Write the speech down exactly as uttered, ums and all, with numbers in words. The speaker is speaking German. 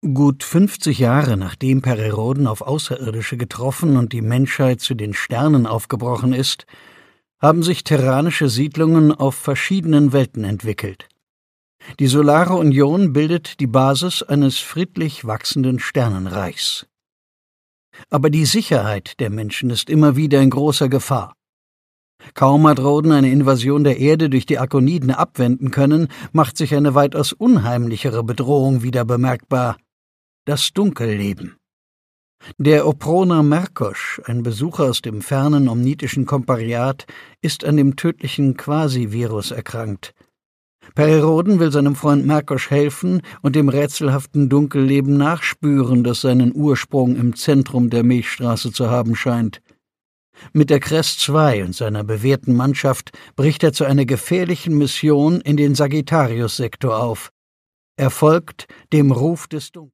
Gut fünfzig Jahre nachdem Perreroden auf Außerirdische getroffen und die Menschheit zu den Sternen aufgebrochen ist, haben sich terranische Siedlungen auf verschiedenen Welten entwickelt. Die Solare Union bildet die Basis eines friedlich wachsenden Sternenreichs. Aber die Sicherheit der Menschen ist immer wieder in großer Gefahr. Kaum hat Roden eine Invasion der Erde durch die Arkoniden abwenden können, macht sich eine weitaus unheimlichere Bedrohung wieder bemerkbar: das Dunkelleben. Der Oprona Merkosch, ein Besucher aus dem fernen omnitischen Kompariat, ist an dem tödlichen Quasi-Virus erkrankt. Perreroden will seinem Freund Merkosch helfen und dem rätselhaften Dunkelleben nachspüren, das seinen Ursprung im Zentrum der Milchstraße zu haben scheint. Mit der Crest zwei und seiner bewährten Mannschaft bricht er zu einer gefährlichen Mission in den Sagittarius-Sektor auf. Er folgt dem Ruf des Dunkels.